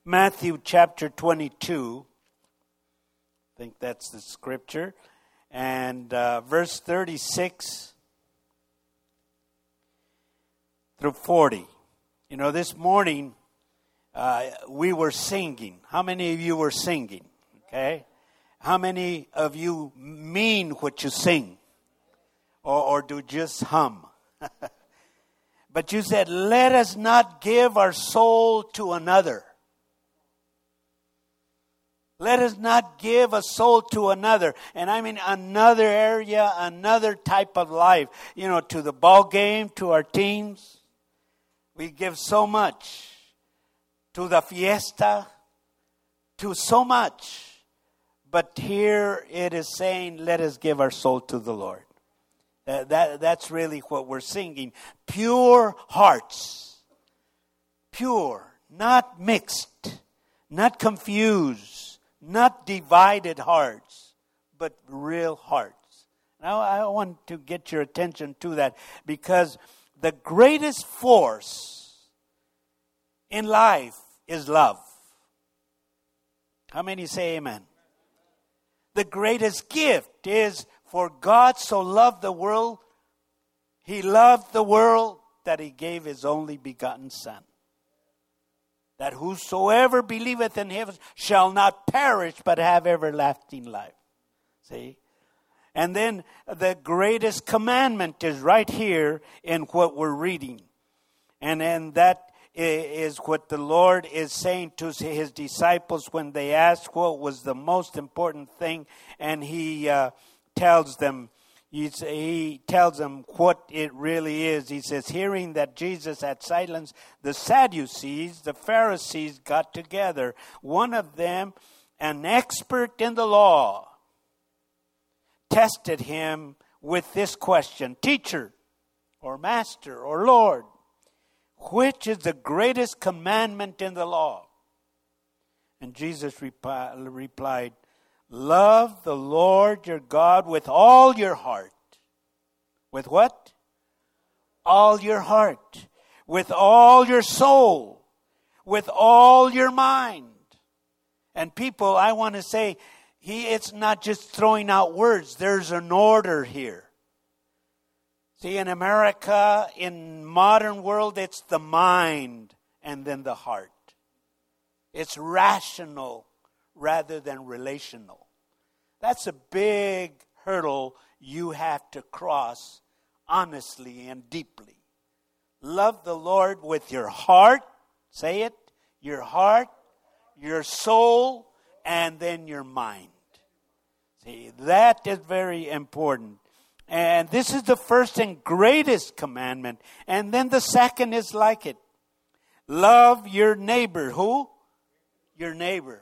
Matthew chapter 22. I think that's the scripture. And verse 36 through 40. You know, this morning we were singing. How many of you were singing? Okay. How many of you mean what you sing? Or do just hum? But you said, let us not give our soul to another. Let us not give a soul to another. And I mean another area, another type of life. You know, to the ball game, to our teams. We give so much. To the fiesta. To so much. But here it is saying, let us give our soul to the Lord. That's really what we're singing. Pure hearts. Pure. Not mixed. Not confused. Not divided hearts. But real hearts. Now I want to get your attention to that. Because the greatest force in life is love. How many say amen? The greatest gift is for God so loved the world, He loved the world that He gave His only begotten Son. That whosoever believeth in Him shall not perish but have everlasting life. See? And then the greatest commandment is right here in what we're reading. And that is what the Lord is saying to His disciples when they asked what was the most important thing. And He tells them, he tells them what it really is. He says, hearing that Jesus had silenced the Sadducees, the Pharisees got together. One of them, an expert in the law, tested Him with this question, Teacher, or Master, or Lord, which is the greatest commandment in the law? And Jesus replied, love the Lord your God with all your heart. With what? All your heart. With all your soul. With all your mind. And people, I want to say, it's not just throwing out words. There's an order here. See, in America, in modern world, it's the mind and then the heart. It's rational rather than relational. That's a big hurdle you have to cross honestly and deeply. Love the Lord with your heart, say it, your heart, your soul, and then your mind. See, that is very important. And this is the first and greatest commandment. And then the second is like it. Love your neighbor. Who? Your neighbor.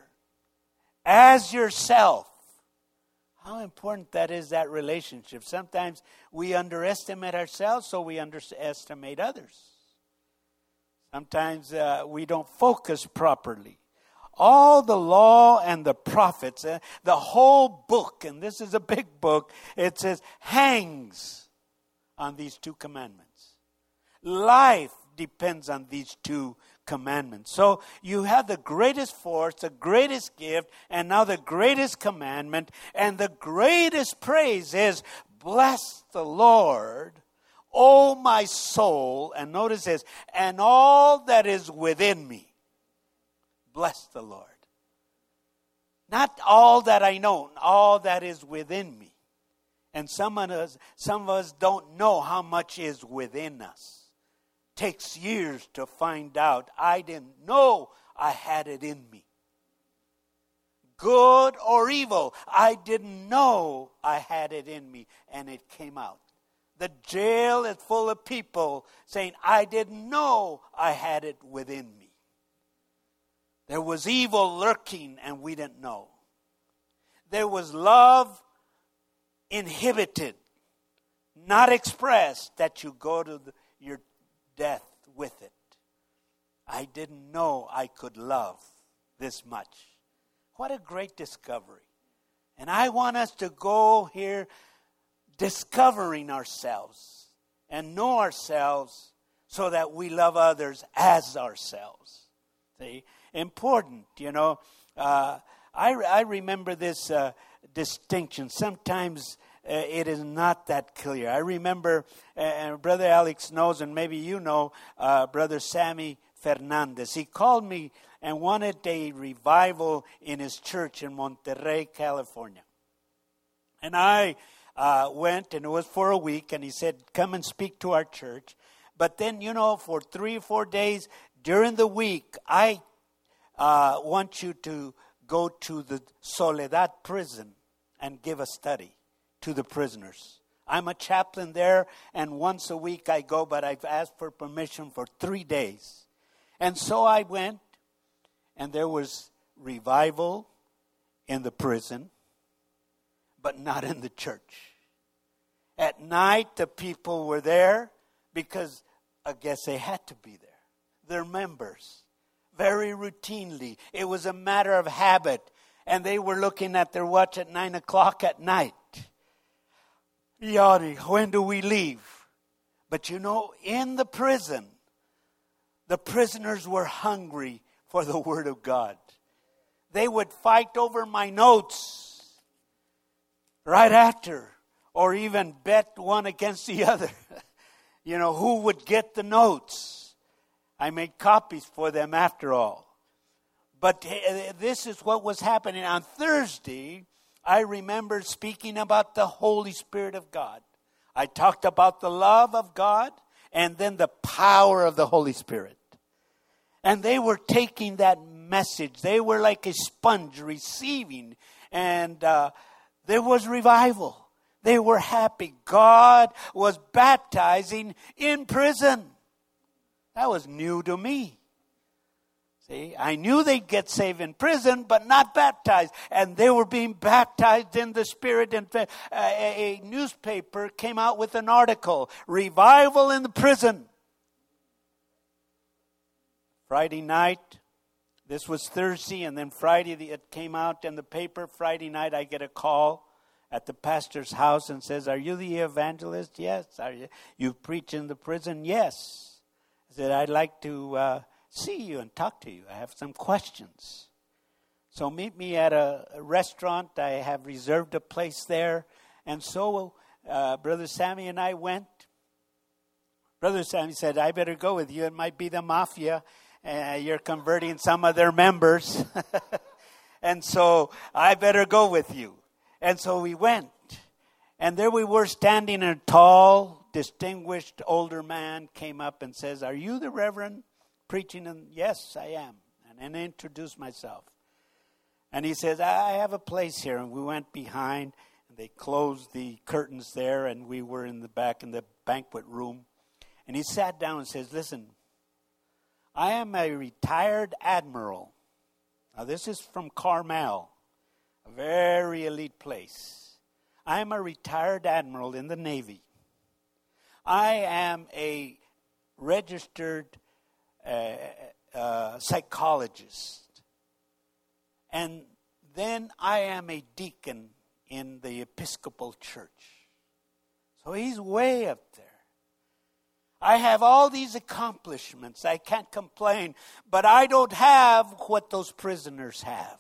As yourself. How important that is, that relationship. Sometimes we underestimate ourselves, so we underestimate others. Sometimes we don't focus properly. All the law and the prophets, the whole book, and this is a big book, it says, hangs on these two commandments. Life depends on these two commandments. So you have the greatest force, the greatest gift, and now the greatest commandment, and the greatest praise is, bless the Lord, O my soul, and notice this, and all that is within me. Bless the Lord. Not all that I know, all that is within me. And some of us don't know how much is within us. Takes years to find out. I didn't know I had it in me. Good or evil, I didn't know I had it in me, and it came out. The jail is full of people saying, I didn't know I had it within me. There was evil lurking and we didn't know. There was love inhibited, not expressed, that you go to your death with it. I didn't know I could love this much. What a great discovery. And I want us to go here discovering ourselves and know ourselves so that we love others as ourselves. See? important, I remember this distinction. Sometimes it is not that clear. I remember, and Brother Alex knows, and maybe you know, Brother Sammy Fernandez. He called me and wanted a revival in his church in Monterey, California. And I went, and it was for a week, and he said, come and speak to our church. But then, for 3 or 4 days during the week, I want you to go to the Soledad prison and give a study to the prisoners. I'm a chaplain there, and once a week I go, but I've asked for permission for 3 days. And so I went, and there was revival in the prison, but not in the church. At night, the people were there because I guess they had to be there. They're members. Very routinely. It was a matter of habit. And they were looking at their watch at 9 o'clock at night. Yari, when do we leave? But in the prison, the prisoners were hungry for the Word of God. They would fight over my notes right after, or even bet one against the other. Who would get the notes? I made copies for them after all. But this is what was happening. On Thursday, I remember speaking about the Holy Spirit of God. I talked about the love of God and then the power of the Holy Spirit. And they were taking that message. They were like a sponge receiving. And there was revival. They were happy. God was baptizing in prison. That was new to me. See, I knew they'd get saved in prison, but not baptized. And they were being baptized in the Spirit. And a newspaper came out with an article, Revival in the Prison. Friday night, this was Thursday, and then Friday it came out in the paper. Friday night, I get a call at the pastor's house and says, are you the evangelist? Yes. Are you preach in the prison? Yes. I said, I'd like to see you and talk to you. I have some questions. So meet me at a restaurant. I have reserved a place there. And so Brother Sammy and I went. Brother Sammy said, I better go with you. It might be the mafia. You're converting some of their members. And so I better go with you. And so we went. And there we were standing, and a tall, distinguished older man came up and says, are you the Reverend preaching? And yes, I am. And I introduced myself. And he says, I have a place here. And we went behind, and they closed the curtains there, and we were in the back in the banquet room. And he sat down and says, listen, I am a retired admiral. Now this is from Carmel, a very elite place. I am a retired admiral in the Navy. I am a registered psychologist. And then I am a deacon in the Episcopal Church. So he's way up there. I have all these accomplishments. I can't complain. But I don't have what those prisoners have.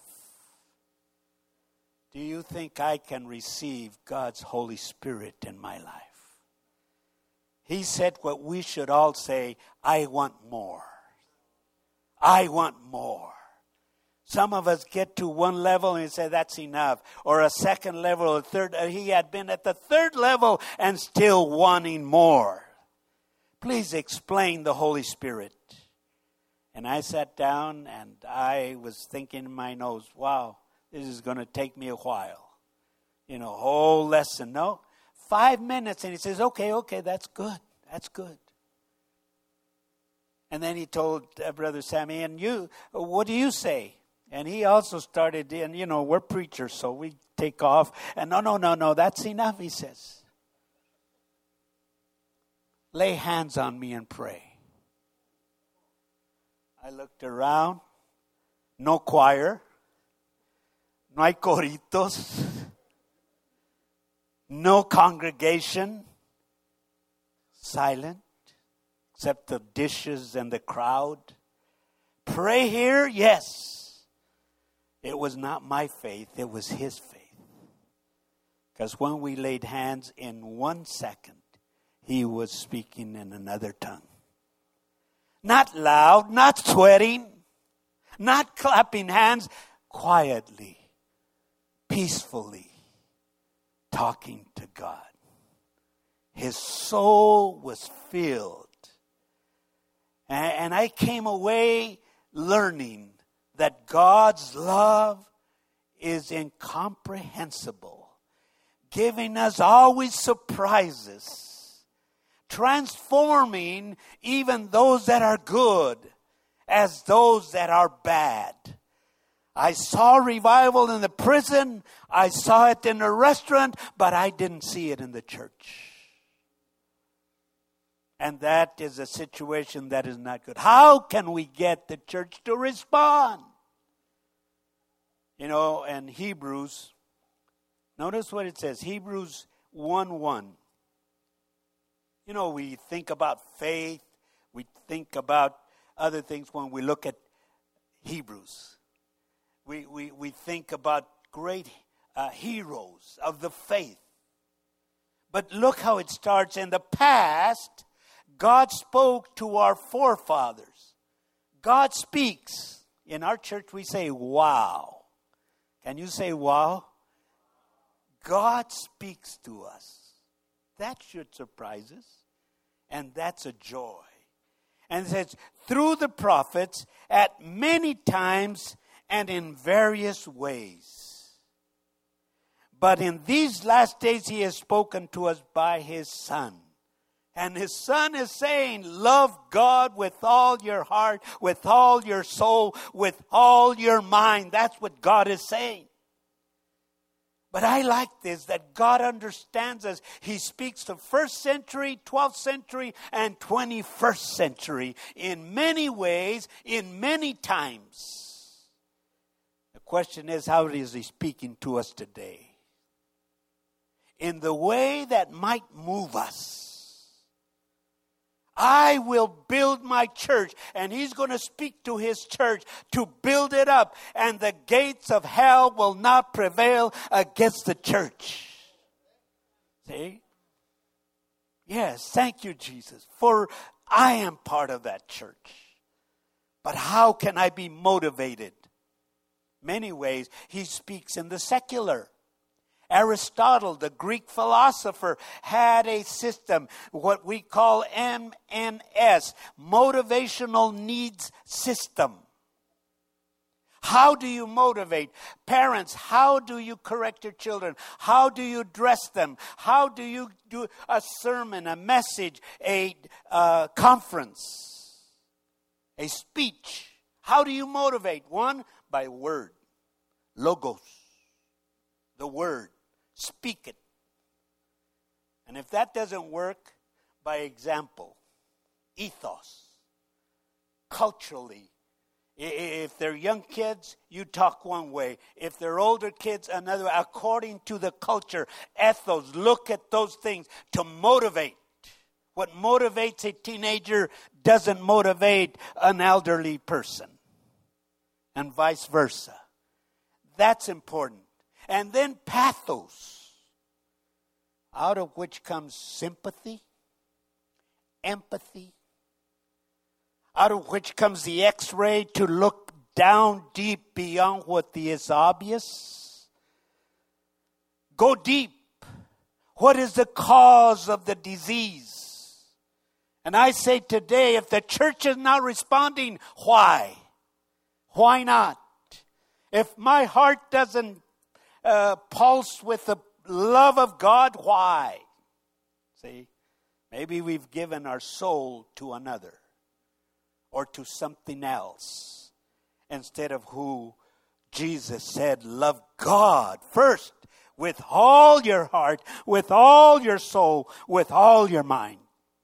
Do you think I can receive God's Holy Spirit in my life? He said what we should all say, I want more. I want more. Some of us get to one level and say that's enough. Or a second level, a third. He had been at the third level and still wanting more. Please explain the Holy Spirit. And I sat down and I was thinking in my nose, wow, this is going to take me a while. Whole lesson. No, 5 minutes. And he says, okay, that's good. That's good. And then he told Brother Sammy, and you, what do you say? And he also started, and we're preachers, so we take off. And no, that's enough, he says. Lay hands on me and pray. I looked around. No choir. No hay coritos. No congregation. Silent. Except the dishes and the crowd. pray here? Yes. It was not my faith, it was his faith. Because when we laid hands, in 1 second, he was speaking in another tongue. Not loud, not sweating, not clapping hands, quietly, peacefully, talking to God. His soul was filled. And I came away learning that God's love is incomprehensible, giving us always surprises, transforming even those that are good as those that are bad. I saw revival in the prison, I saw it in the restaurant, but I didn't see it in the church. And that is a situation that is not good. How can we get the church to respond? You know, in Hebrews, notice what it says, Hebrews 1:1. You know, we think about faith, we think about other things when we look at Hebrews. We think about great heroes of the faith. But look how it starts. In the past, God spoke to our forefathers. God speaks. In our church, we say, wow. Can you say, wow? God speaks to us. That should surprise us. And that's a joy. And it says, through the prophets, at many times and in various ways. But in these last days, he has spoken to us by his Son. And his Son is saying, love God with all your heart, with all your soul, with all your mind. That's what God is saying. But I like this, that God understands us. He speaks to 1st century, 12th century, and 21st century in many ways, in many times. The question is, how is he speaking to us today? In the way that might move us. I will build my church, and he's going to speak to his church to build it up, and the gates of hell will not prevail against the church. See? Yes, thank you, Jesus, for I am part of that church. But how can I be motivated? Many ways he speaks in the secular. Aristotle, the Greek philosopher, had a system, what we call MNS, motivational needs system. How do you motivate? Parents, how do you correct your children? How do you dress them? How do you do a sermon, a message, a conference, a speech? How do you motivate? One, by word, logos, the word. Speak it. And if that doesn't work, by example, ethos, culturally. If they're young kids, you talk one way. If they're older kids, another way. According to the culture, ethos, look at those things to motivate. What motivates a teenager doesn't motivate an elderly person. And vice versa. That's important. And then pathos, out of which comes sympathy, empathy, out of which comes the X-ray to look down deep beyond what is obvious. Go deep. What is the cause of the disease? And I say today, if the church is not responding, why? Why not? If my heart doesn't pulse with the love of God, why? See, maybe we've given our soul to another or to something else instead of who Jesus said, love God first with all your heart, with all your soul, with all your mind.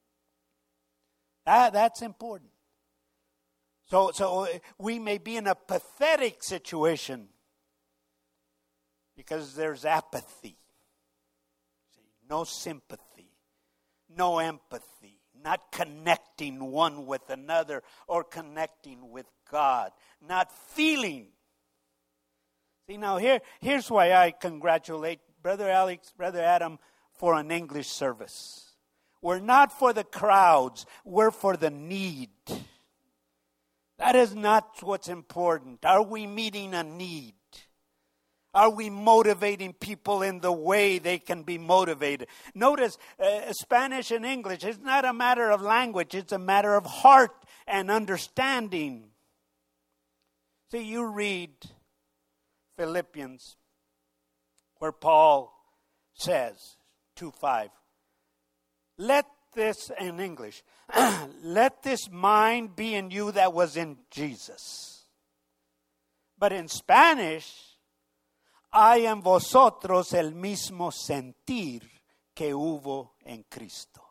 That's important. So we may be in a pathetic situation because there's apathy, no sympathy, no empathy, not connecting one with another or connecting with God, not feeling. See, now here's why I congratulate Brother Alex, Brother Adam, for an English service. We're not for the crowds, we're for the need. That is not what's important. Are we meeting a need? Are we motivating people in the way they can be motivated? Notice, Spanish and English, it's not a matter of language. It's a matter of heart and understanding. See, you read Philippians, where Paul says, 2:5, let this, in English, let this mind be in you that was in Jesus. But in Spanish, hay en vosotros el mismo sentir que hubo en Cristo.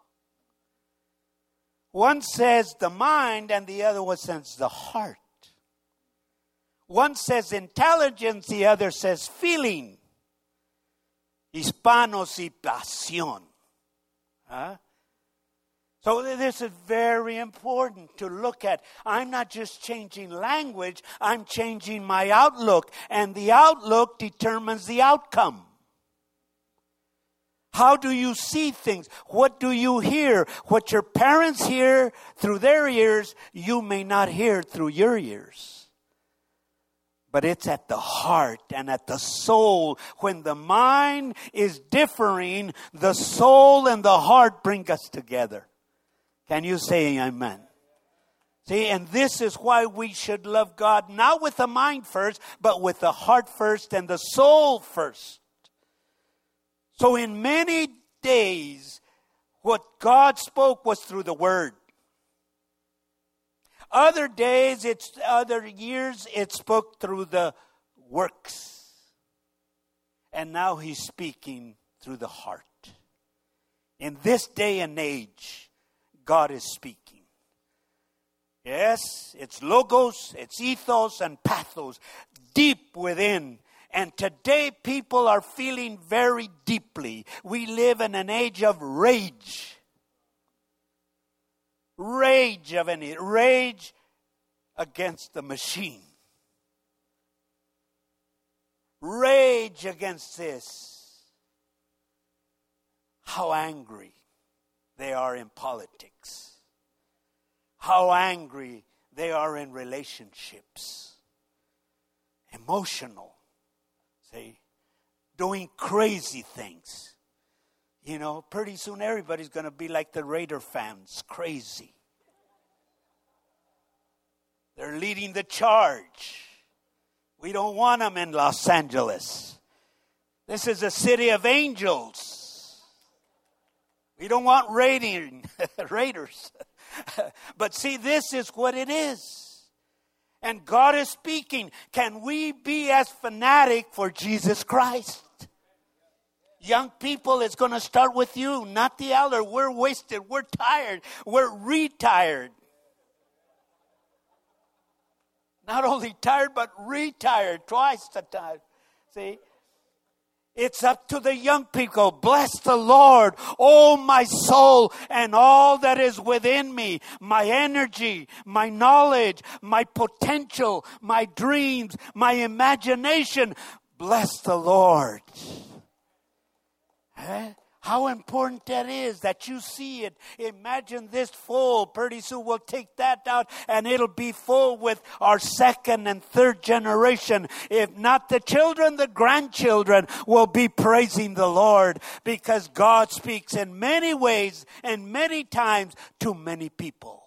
One says the mind and the other one says the heart. One says intelligence, the other says feeling. Hispanos y pasión. Huh? So this is very important to look at. I'm not just changing language, I'm changing my outlook. And the outlook determines the outcome. How do you see things? What do you hear? What your parents hear through their ears, you may not hear through your ears. But it's at the heart and at the soul. When the mind is differing, the soul and the heart bring us together. Can you say amen? See, and this is why we should love God, not with the mind first, but with the heart first and the soul first. So in many days, what God spoke was through the Word. Other days, other years, it spoke through the works. And now He's speaking through the heart. In this day and age, God is speaking. Yes, it's logos, it's ethos and pathos, deep within. And today people are feeling very deeply. We live in an age of rage. Rage against the machine. Rage against this. How angry they are in politics. How angry they are in relationships. Emotional. See, doing crazy things. You know, pretty soon everybody's going to be like the Raider fans, crazy. They're leading the charge. We don't want them in Los Angeles. This is a city of angels. We don't want raiders. But see, this is what it is. And God is speaking. Can we be as fanatic for Jesus Christ? Young people, it's going to start with you, not the elder. We're wasted. We're tired. We're retired. Not only tired, but retired twice the time. See? It's up to the young people. Bless the Lord, oh my soul, and all that is within me. My energy, my knowledge, my potential, my dreams, my imagination. Bless the Lord. How important that is that you see it. Imagine this full. Pretty soon we'll take that out and it'll be full with our second and third generation. If not the children, the grandchildren will be praising the Lord, because God speaks in many ways and many times to many people.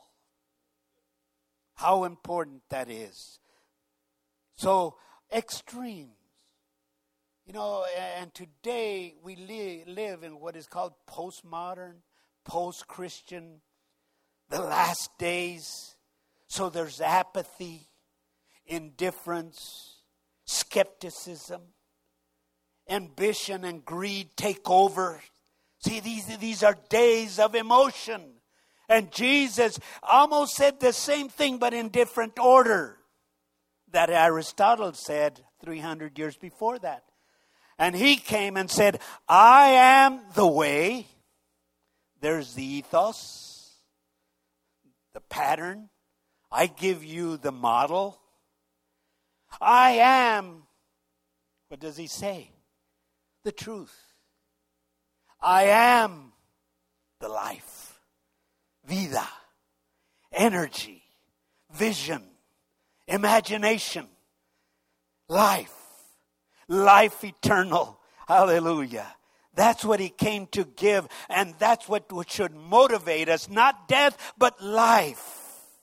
How important that is. So, extreme. You know, and today we live in what is called postmodern, post-Christian, the last days. So there's apathy, indifference, skepticism, ambition and greed take over. See, these are days of emotion. And Jesus almost said the same thing, but in different order that Aristotle said 300 years before that. And he came and said, I am the way. There's the ethos. the pattern. I give you the model. I am, what does he say? The truth. I am the life. Vida. Energy. Vision. Imagination. Life. Life eternal. Hallelujah. That's what he came to give, and that's what should motivate us. Not death, but life.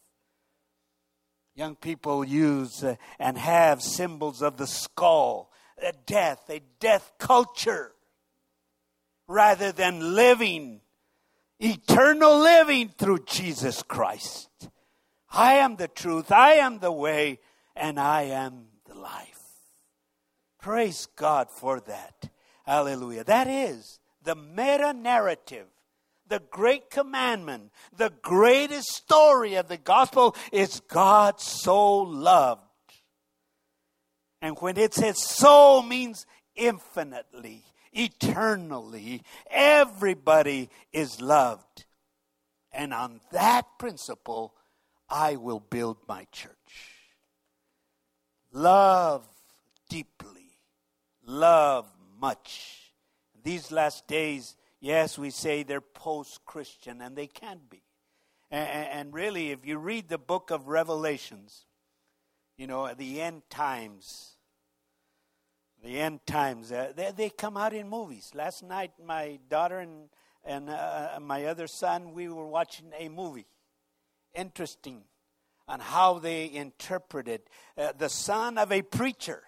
Young people use and have symbols of the skull, a death culture, rather than living, eternal living through Jesus Christ. I am the truth, I am the way, and I am the life. Praise God for that. Hallelujah. That is the meta-narrative. The great commandment, the greatest story of the gospel is God so loved. And when it says so, means infinitely, eternally. Everybody is loved. And on that principle, I will build my church. Love deeply. Love much. These last days, yes, we say they're post-Christian, and they can be. And really, if you read the book of Revelations, you know, the end times, they come out in movies. Last night, my daughter and my other son, we were watching a movie. Interesting on how they interpreted the son of a preacher.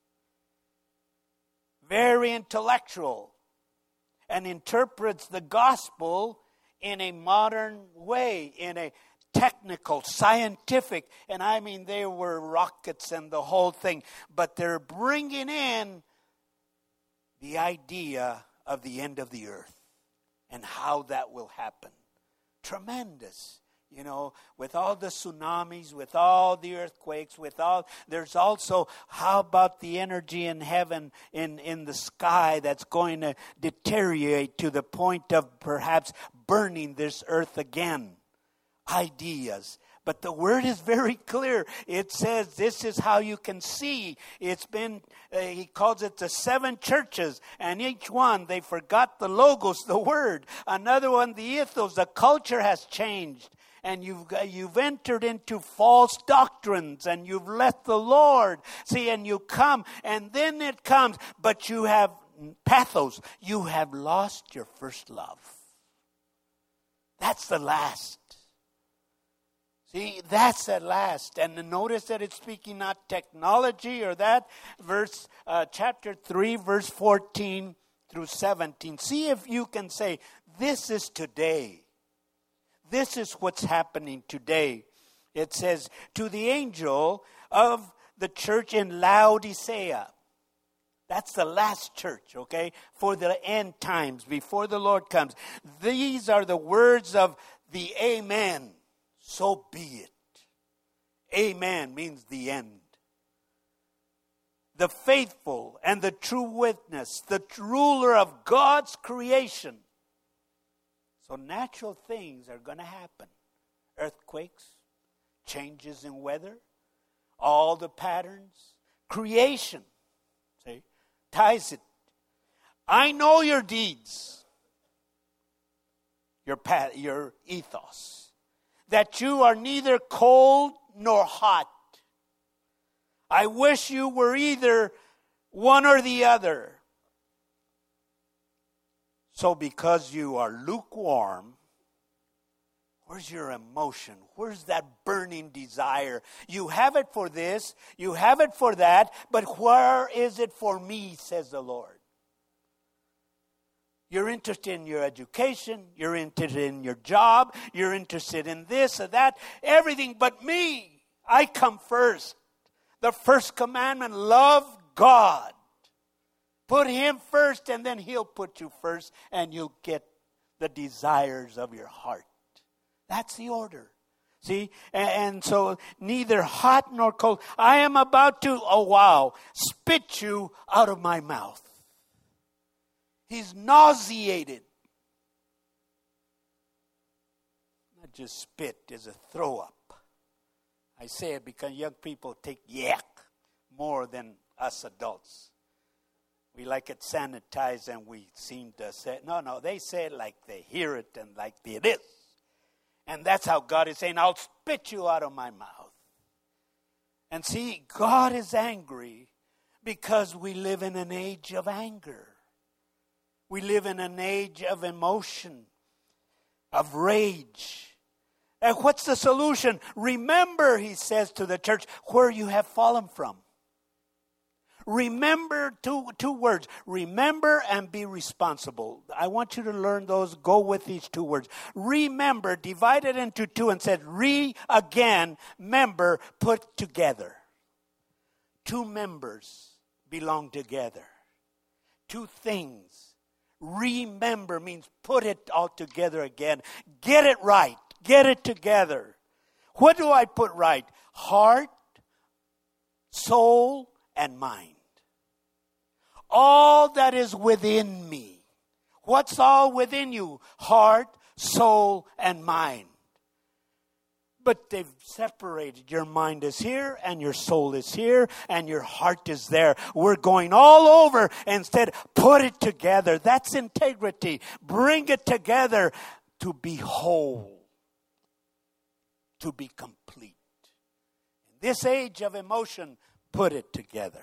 Very intellectual. And interprets the gospel in a modern way, in a technical, scientific, and I mean there were rockets and the whole thing, but they're bringing in the idea of the end of the earth and how that will happen. Tremendous. You know, with all the tsunamis, with all the earthquakes, there's also, how about the energy in heaven, in the sky that's going to deteriorate to the point of perhaps burning this earth again. Ideas. But the word is very clear. It says this is how you can see. It's been, he calls it the 7 churches. And each one, they forgot the logos, the word. Another one, the ethos, the culture has changed. And you've entered into false doctrines, and you've left the Lord. See, and you come, and then it comes, but you have pathos. You have lost your first love. That's the last. See, that's at last. And notice that it's speaking not technology or that. Chapter 3, verse 14 through 17. See if you can say, this is today. This is what's happening today. It says, to the angel of the church in Laodicea. That's the last church, okay? For the end times, before the Lord comes. These are the words of the Amen. So be it. Amen means the end. The faithful and the true witness, the ruler of God's creation. So natural things are going to happen. Earthquakes, changes in weather, all the patterns, creation. See, ties it. I know your deeds, your ethos, that you are neither cold nor hot. I wish you were either one or the other. So because you are lukewarm, where's your emotion? Where's that burning desire? You have it for this, you have it for that, but where is it for me, says the Lord? You're interested in your education, you're interested in your job, you're interested in this or that, everything but me. I come first. The first commandment, love God. Put Him first, and then He'll put you first, and you'll get the desires of your heart. That's the order. See? And so, neither hot nor cold. I am about to, spit you out of my mouth. He's nauseated. just spit is a throw up. I say it because young people take yak more than us adults. We like it sanitized and we seem to say, no, they say it like they hear it and like it is. And that's how God is saying, I'll spit you out of my mouth. And see, God is angry because we live in an age of anger. We live in an age of emotion, of rage. And what's the solution? Remember, he says to the church, where you have fallen from. Remember, two words. Remember and be responsible. I want you to learn those. Go with these two words. Remember, divided into two and said, again, member, put together. Two members belong together. Two things. Remember means put it all together again. Get it right. Get it together. What do I put right? Heart, soul, and mind. All that is within me. What's all within you? Heart, soul, and mind. But they've separated. Your mind is here, and your soul is here, and your heart is there. We're going all over. Instead, put it together. That's integrity. Bring it together to be whole. To be complete. In this age of emotion, put it together.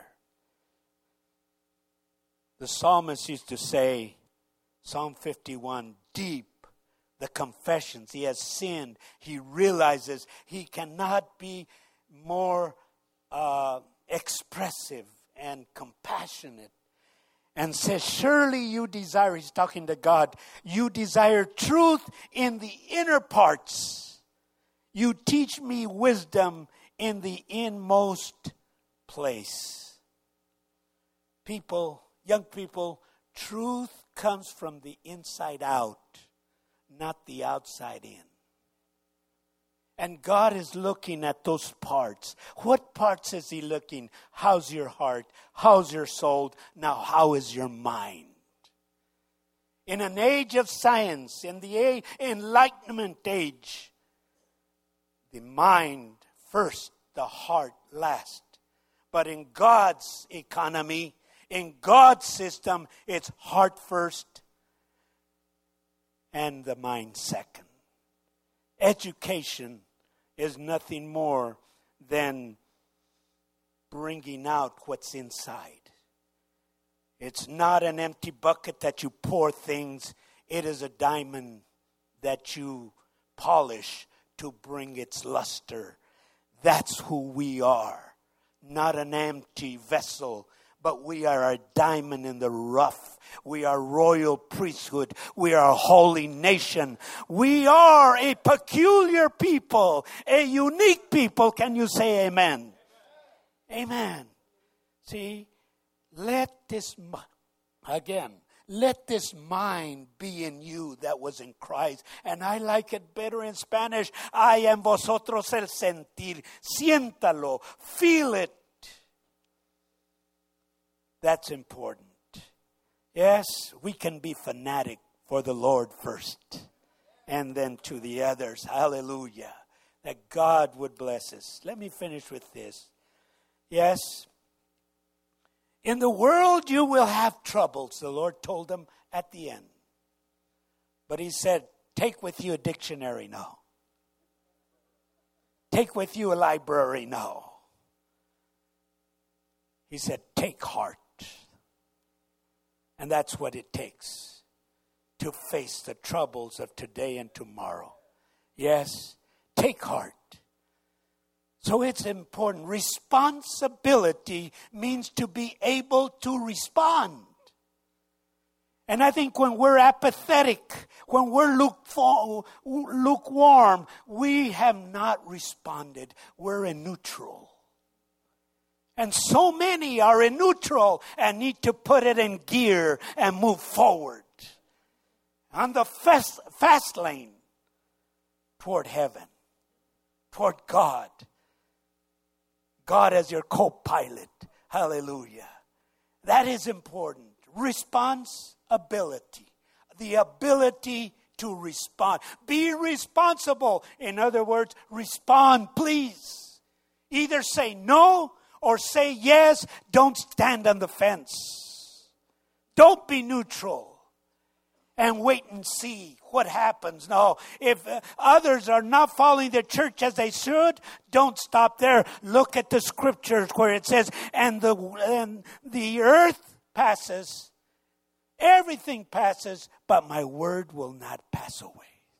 The psalmist used to say, Psalm 51, deep, the confessions. He has sinned. He realizes he cannot be more expressive and compassionate. And says, surely you desire, he's talking to God, you desire truth in the inner parts. You teach me wisdom in the inmost place. People, young people, truth comes from the inside out, not the outside in. And God is looking at those parts. What parts is he looking? How's your heart? How's your soul? Now, how is your mind? In an age of science, in the Enlightenment age, the mind first, the heart last. But in God's economy, in God's system, it's heart first and the mind second. Education is nothing more than bringing out what's inside. It's not an empty bucket that you pour things. It is a diamond that you polish to bring its luster. That's who we are. Not an empty vessel, but we are a diamond in the rough. We are royal priesthood. We are a holy nation. We are a peculiar people, a unique people. Can you say amen? Amen. See, let this mind be in you that was in Christ. And I like it better in Spanish. Hay en vosotros el sentir. Siéntalo. Feel it. That's important. Yes, we can be fanatic for the Lord first. And then to the others. Hallelujah. That God would bless us. Let me finish with this. Yes. In the world you will have troubles, the Lord told them at the end. But he said, take with you a dictionary now. Take with you a library now. He said, take heart. And that's what it takes to face the troubles of today and tomorrow. Yes, take heart. So it's important. Responsibility means to be able to respond. And I think when we're apathetic, when we're lukewarm, we have not responded. We're in neutral. And so many are in neutral and need to put it in gear and move forward on the fast lane toward heaven, toward God. God as your co-pilot. Hallelujah. That is important. Responsibility. The ability to respond. Be responsible. In other words, respond, please. Either say no or say yes. Don't stand on the fence. Don't be neutral and wait and see what happens. No, if others are not following the church as they should, don't stop there. Look at the scriptures where it says, and the earth passes, everything passes, but my word will not pass away.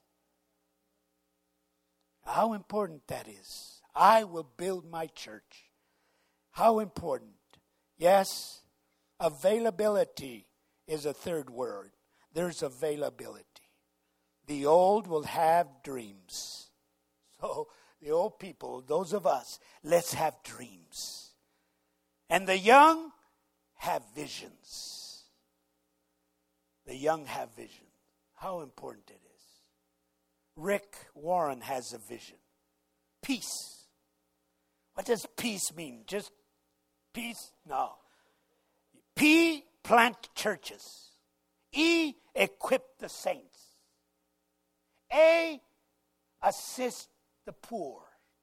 How important that is. I will build my church. How important. Yes, availability is a third word. There's availability. The old will have dreams. So the old people, those of us, let's have dreams. And the young have visions. The young have vision. How important it is. Rick Warren has a vision. Peace. What does peace mean? Just peace? No. P, plant churches. E, equip the saints. A, assist the poor.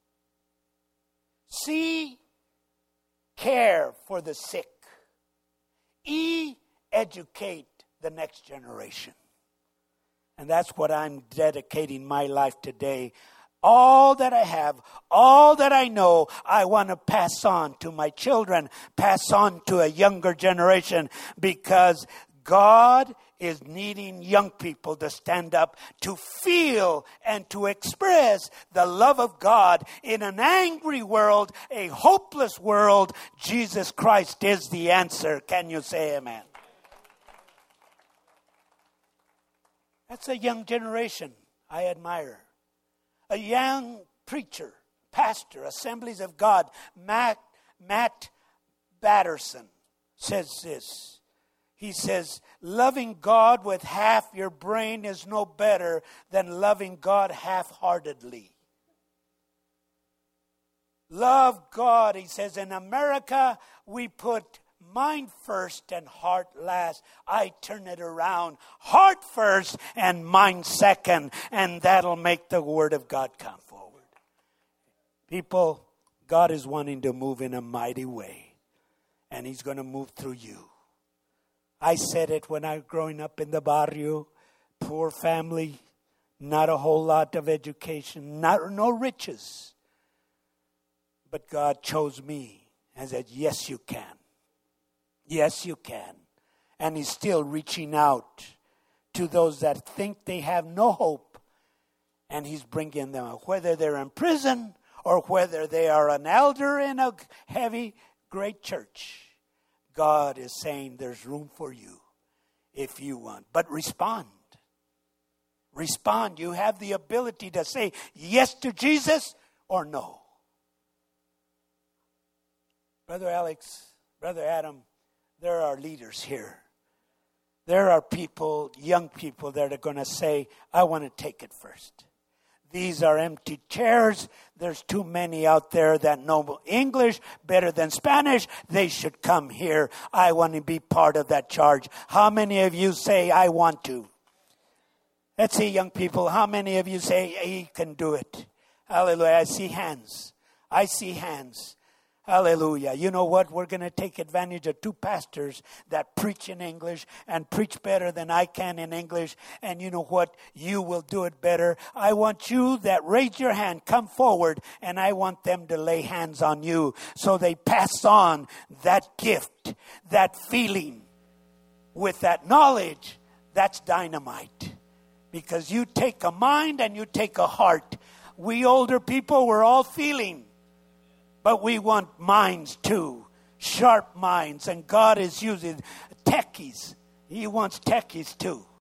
C, care for the sick. E, educate the next generation. And that's what I'm dedicating my life today. All that I have, all that I know, I want to pass on to my children, pass on to a younger generation, because God is needing young people to stand up, to feel and to express the love of God in an angry world, a hopeless world. Jesus Christ is the answer. Can you say amen? That's a young generation I admire. A young preacher, pastor, Assemblies of God, Matt Batterson, says this. He says, loving God with half your brain is no better than loving God half-heartedly. Love God, he says, in America we put mind first and heart last. I turn it around. Heart first and mind second. And that'll make the word of God come forward. People, God is wanting to move in a mighty way. And he's going to move through you. I said it when I was growing up in the barrio. Poor family. Not a whole lot of education. No riches. But God chose me and said, yes, you can. Yes, you can. And he's still reaching out to those that think they have no hope. And he's bringing them out, whether they're in prison or whether they are an elder in a heavy, great church. God is saying there's room for you if you want. But respond. Respond. You have the ability to say yes to Jesus or no. Brother Alex, Brother Adam, there are leaders here. There are people, young people that are going to say, I want to take it first. These are empty chairs. There's too many out there that know English better than Spanish. They should come here. I want to be part of that charge. How many of you say, I want to? Let's see, young people. How many of you say, he can do it? Hallelujah. I see hands. I see hands. Hallelujah. You know what? We're going to take advantage of two pastors that preach in English and preach better than I can in English. And you know what? You will do it better. I want you that raise your hand, come forward, and I want them to lay hands on you so they pass on that gift, that feeling with that knowledge. That's dynamite. Because you take a mind and you take a heart. We older people, we're all feeling. But we want minds too, sharp minds. And God is using techies. He wants techies too.